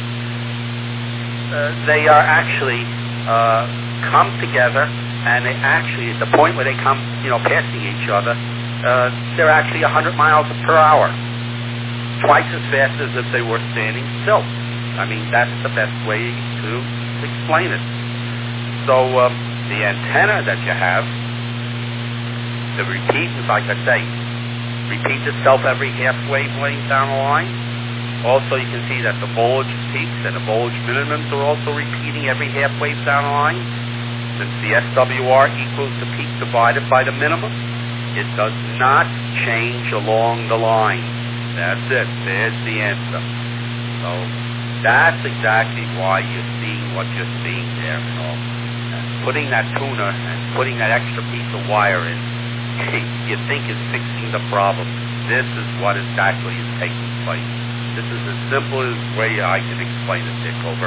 uh, they are actually uh, come together. And they actually, at the point where they come, you know, passing each other, uh, they're actually one hundred miles per hour. Twice as fast as if they were standing still. I mean, that's the best way to explain it. So, um, the antenna that you have, the repeatance, like I say, repeats itself every half wavelength down the line. Also, you can see that the voltage peaks and the voltage minimums are also repeating every half wave down the line. Since the S W R equals the peak divided by the minimum, it does not change along the line. That's it. There's the answer. So that's exactly why you're seeing what you're seeing there and all. And putting that tuner and putting that extra piece of wire in, you think is fixing the problem. This is what exactly is taking place. This is as simple as way I can explain it, Dick. Over.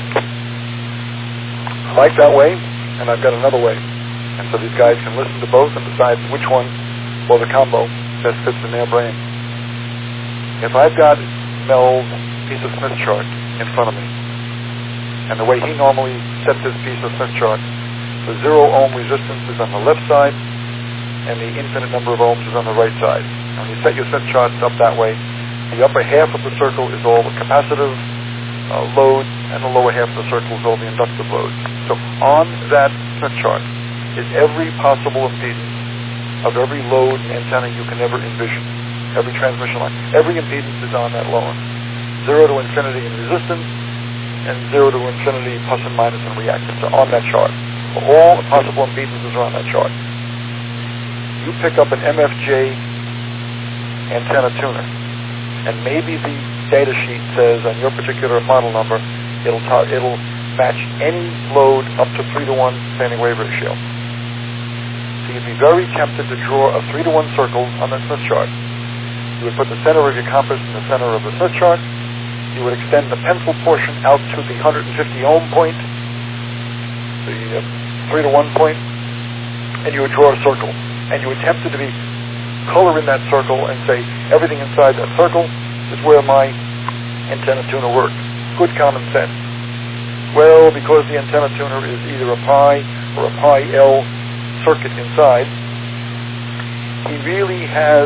I like that way. And I've got another way. And so these guys can listen to both and decide which one, or the combo, best fits in their brain. If I've got Mel's piece of Smith chart in front of me, and the way he normally sets his piece of Smith chart, the zero ohm resistance is on the left side, and the infinite number of ohms is on the right side. And when you set your Smith charts up that way, the upper half of the circle is all the capacitive uh, load, and the lower half of the circle is all the inductive load. So on that Smith chart is every possible impedance of every load antenna you can ever envision. every transmission line. Every impedance is on that loan. Zero to infinity in resistance, and zero to infinity plus and minus in reactance are on that chart. All the possible impedances are on that chart. You pick up an M F J antenna tuner, and maybe the data sheet says on your particular model number, it'll t- it'll match any load up to three to one standing wave ratio. So you'd be very tempted to draw a three to one circle on that Smith chart. You would put the center of your compass in the center of the Smith chart. You would extend the pencil portion out to the one hundred fifty ohm point, the uh, three to one point, and you would draw a circle. And you would attempt to be color in that circle and say everything inside that circle is where my antenna tuner works. Good common sense. Well, because the antenna tuner is either a pi or a pi L circuit inside, he really has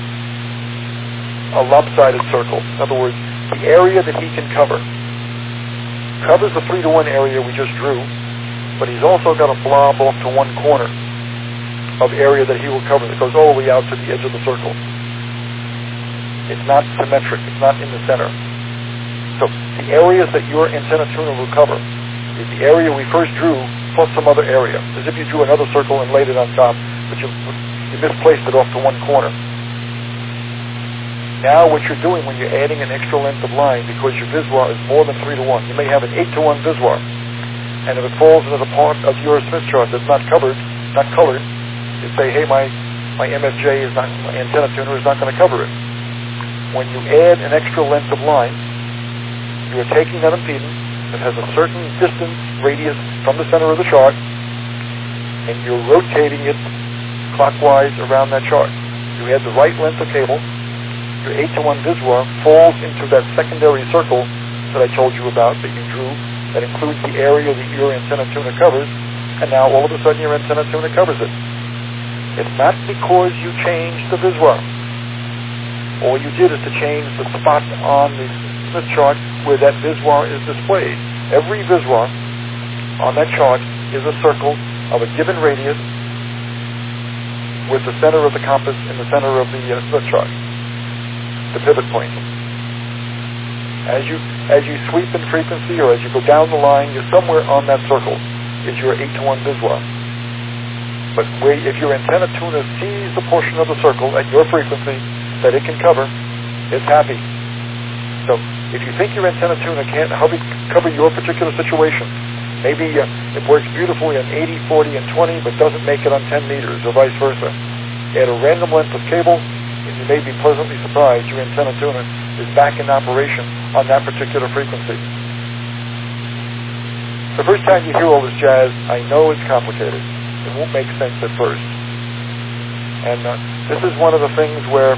a lopsided circle. In other words, the area that he can cover covers the three to one area we just drew, but he's also got a blob off to one corner of area that he will cover that goes all the way out to the edge of the circle. It's not symmetric. It's not in the center. So the areas that your antenna tuner will cover is the area we first drew plus some other area, as if you drew another circle and laid it on top, but you, you misplaced it off to one corner. Now what you're doing when you're adding an extra length of line, because your viswar is more than three to one, you may have an eight to one viswar, and if it falls into the part of your Smith chart that's not covered, not colored, you say, hey, my, my M F J is not, my antenna tuner is not going to cover it. When you add an extra length of line, you are taking that impedance that has a certain distance, radius from the center of the chart, and you're rotating it clockwise around that chart. You add the right length of cable, your eight to one viswar falls into that secondary circle that I told you about that you drew, that includes the area that your antenna tuner covers, and now all of a sudden your antenna tuner covers it. It's not because you changed the viswar. All you did is to change the spot on the Smith chart where that viswar is displayed. Every viswar on that chart is a circle of a given radius with the center of the compass in the center of the uh, Smith chart, the pivot point. As you as you sweep in frequency or as you go down the line, you're somewhere on that circle is your eight to one viswar. But where, if your antenna tuner sees the portion of the circle at your frequency that it can cover, it's happy. So if you think your antenna tuner can't cover your particular situation, maybe uh, it works beautifully on eighty, forty, and twenty, but doesn't make it on ten meters, or vice versa. Add a random length of cable, and you may be pleasantly surprised your antenna tuner is back in operation on that particular frequency. The first time you hear all this jazz, I know it's complicated. It won't make sense at first. And uh, this is one of the things where,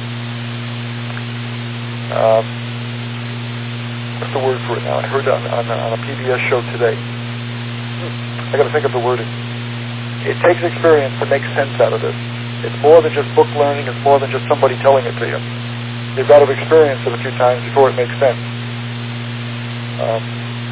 uh, what's the word for it now? I heard on, on, on a P B S show today. I got to think of the wording. It takes experience to make sense out of this. It's more than just book learning. It's more than just somebody telling it to you. You've got to experience it a few times before it makes sense. Um,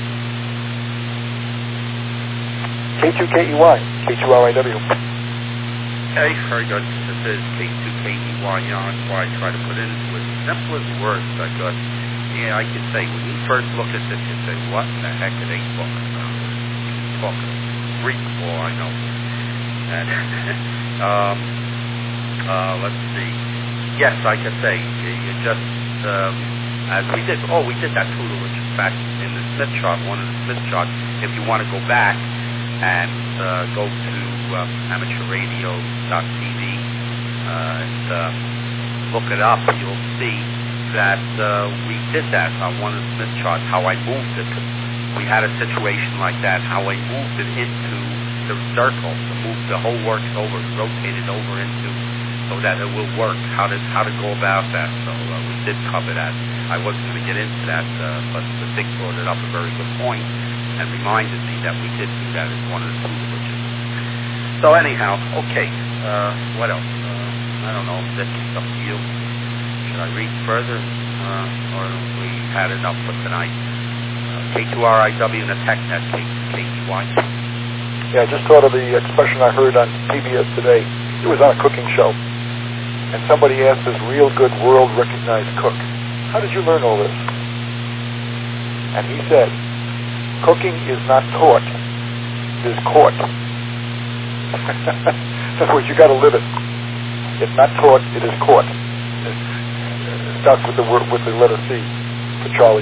K two K E Y, K two R I W. Okay, very good. This is K two K E Y on, where I try to put it into as simple as words I got. Yeah, I can say, when you first look at this, you say, what the heck are they talking about? Talking Greek for all I know. And, um, uh, let's see. Yes, I can say, you, you just, um, as we did, oh, we did that tutelage, in fact, in the Smith chart, one of the Smith charts, if you want to go back, and uh, go to uh, amateur radio dot t v uh, and uh, look it up, you'll see that uh, we did that on one of the Smith charts, how I moved it. We had a situation like that, how I moved it into the circle, to move the whole works over, rotate it over into, so that it will work, how to, how to go about that. So uh, we did cover that. I wasn't going to get into that, uh, but the Dick brought it up, a very good point, and reminded me that we did do that as one of the tutelages. So anyhow, okay, uh, what else? Uh, I don't know, this is up to you. Should I read further, uh, or we had enough for tonight? Uh, K two R I W and the TechNet, K two K E Y. Yeah, I just thought of the expression I heard on P B S today. It was on a cooking show. and somebody asked this real good world-recognized cook, how did you learn all this? And he said, cooking is not taught, it is caught. In other words, you got to live it. It's not taught, it is caught. It starts with the word, with the letter C for Charlie.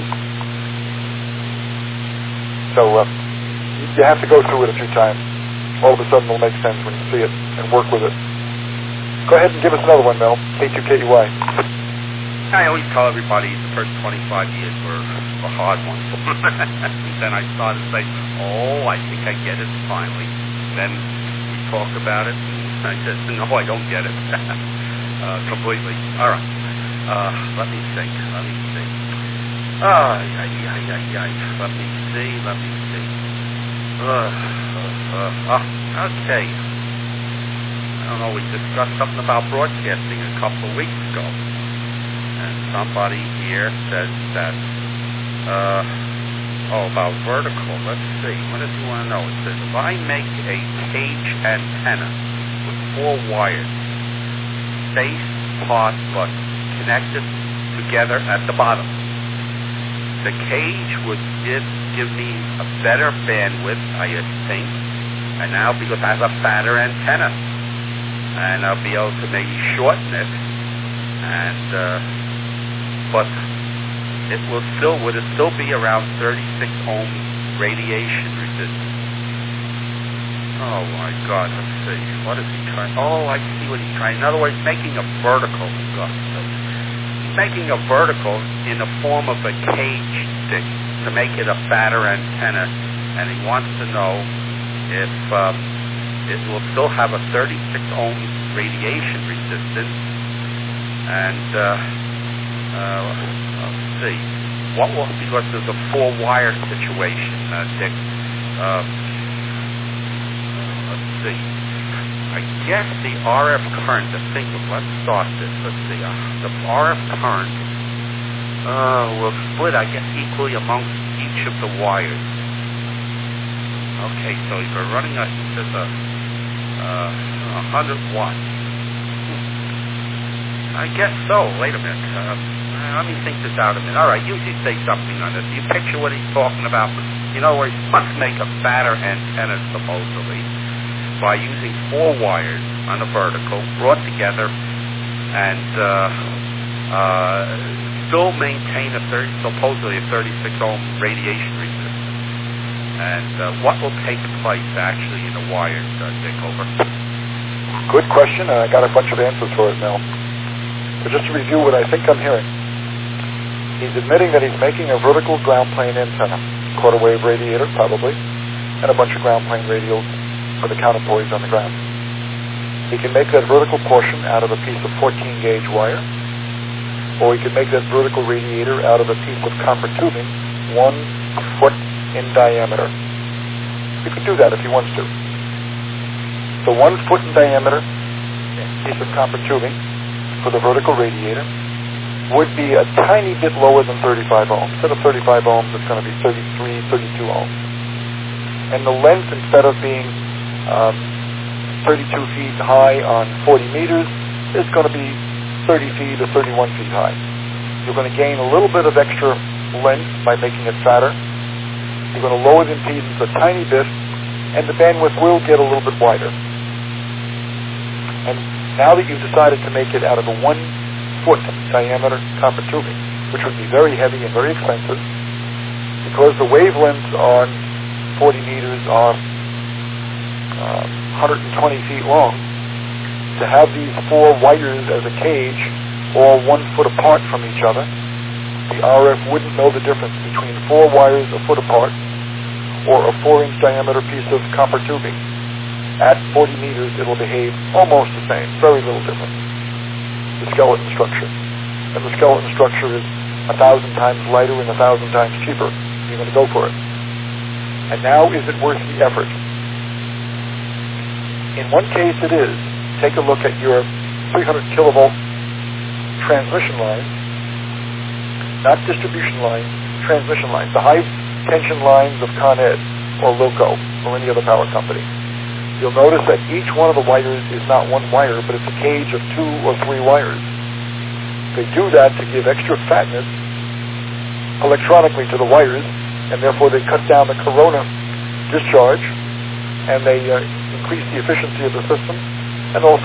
So uh, you have to go through it a few times. All of a sudden it'll make sense when you see it and work with it. Go ahead and give us another one, Mel. K two K U I. I always tell everybody the first twenty-five years were, were hard ones. And then I started to say, oh, I think I get it finally. Then we talked about it, and I said, no, I don't get it. uh, completely. All right. Uh, let me think. Let me think. Oh, yeah, yeah, yeah, yeah. Let me see. Let me see. Uh, uh, uh, uh, okay. I don't know. We discussed something about broadcasting a couple of weeks ago. And somebody here says that, uh, oh, about vertical. Let's see. What does he want to know? It says, if I make a cage antenna with four wires, spaced apart but connected together at the bottom, the cage would give, give me a better bandwidth, I think, and now because I have a fatter antenna, and I'll be able to maybe shorten it, and, uh, but it will still, would it still be around thirty-six ohm radiation resistance? Oh my God, let's see. What is he trying? Oh, I see what he's trying. In other words, making a vertical. He's making a vertical in the form of a cage stick to make it a fatter antenna, and he wants to know if um, it will still have a thirty-six ohm radiation resistance, and uh, uh, let's see, what will, because there's a four wire situation, uh, Dick. Uh, let's see. I guess the R F current, the thing, let's start this. Let's see. Uh, the R F current uh, will split, I guess, equally amongst each of the wires. Okay, so if we're running a, there's a uh, one hundred watts. I guess so. Wait a minute. Uh, let me think this out a minute. All right, you should say something on this. You picture what he's talking about. You know, where he must make a fatter antenna, supposedly, by using four wires on a vertical, brought together, and uh, uh, still maintain a thirty, supposedly a thirty-six ohm radiation resistance. And uh, what will take place actually in the wires, uh, Dick, over? Good question, and I got a bunch of answers for it now. So just to review what I think I'm hearing, he's admitting that he's making a vertical ground plane antenna, quarter wave radiator probably, and a bunch of ground plane radials for the counterpoise on the ground. He can make that vertical portion out of a piece of fourteen gauge wire, or he can make that vertical radiator out of a piece of copper tubing, one foot in diameter. He could do that if he wants to. The one foot in diameter piece of copper tubing for the vertical radiator would be a tiny bit lower than thirty-five ohms. Instead of thirty-five ohms, it's going to be thirty-three, thirty-two ohms. And the length, instead of being um, thirty-two feet high on forty meters, is going to be thirty feet or thirty-one feet high. You're going to gain a little bit of extra length by making it fatter. You're going to lower the impedance a tiny bit, and the bandwidth will get a little bit wider. And now that you've decided to make it out of a one foot diameter copper tubing, which would be very heavy and very expensive, because the wavelengths on forty meters are uh, one hundred twenty feet long, to have these four wires as a cage, all one foot apart from each other, the R F wouldn't know the difference between four wires a foot apart or a four inch diameter piece of copper tubing. At forty meters, it'll behave almost the same, very little difference. The skeleton structure. And the skeleton structure is a thousand times lighter and a thousand times cheaper. You're going to go for it. And now, is it worth the effort? In one case, it is. Take a look at your three hundred kilovolt transmission lines, not distribution lines, transmission lines, the high tension lines of Con Ed or Loco or any other power company. you'll notice that each one of the wires is not one wire, but it's a cage of two or three wires. They do that to give extra fatness electronically to the wires, and therefore they cut down the corona discharge, and they uh, increase the efficiency of the system, and also